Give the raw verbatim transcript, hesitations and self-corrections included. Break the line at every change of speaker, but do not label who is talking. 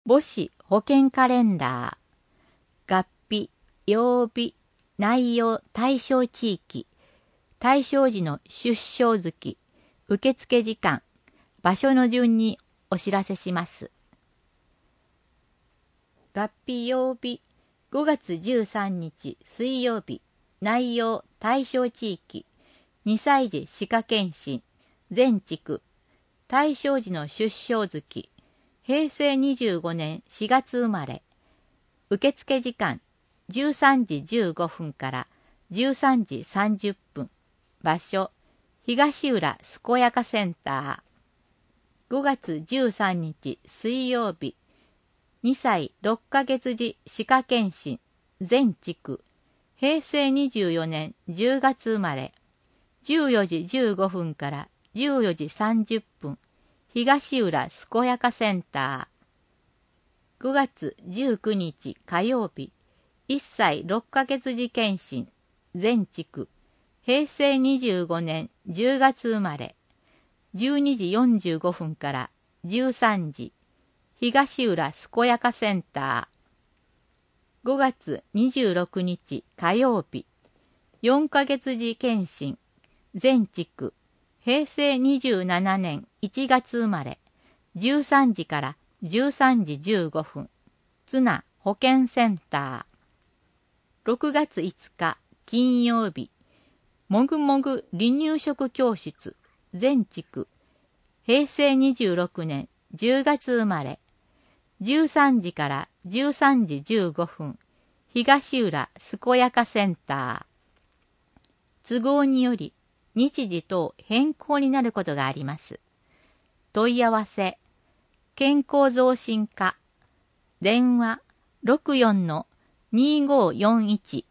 母子保険カレンダー、月日、曜日、内容、対象地域、対象時の出生月、受付時間、場所の順にお知らせします。月日曜日、ごがつじゅうさんにち水曜日、内容、対象地域、にさい児歯科検診、全地区、対象時の出生月、へいせいにじゅうごねんしがつ生まれ、受付時間じゅうさんじじゅうごふんからじゅうさんじさんじゅっぷん、場所、東浦健やかセンター、ごがつじゅうさんにち水曜日、にさいろっかげつ児歯科検診、全地区、へいせいにじゅうよねんじゅうがつ生まれ、じゅうよじじゅうごふんからじゅうよじさんじゅっぷん、東浦健やかセンター、ごがつじゅうくにち火曜日、いっさいろっかげつ児検診、全地区、へいせいにじゅうごねんじゅうがつ生まれ、じゅうにじよんじゅうごふんからじゅうさんじ、東浦健やかセンター、ごがつにじゅうろくにち火曜日、よんかげつ児検診、全地区、へいせいにじゅうななねんいちがつ生まれ、じゅうさんじからじゅうさんじじゅうごふん、津南保健センター、ろくがついつか金曜日、もぐもぐ離乳食教室、全地区、へいせいにじゅうろくねんじゅうがつ生まれ、じゅうさんじからじゅうさんじじゅうごふん、東浦健やかセンター、都合により日時等変更になることがあります。問い合わせ、健康増進課、電話 ろくよんのにごーよんいち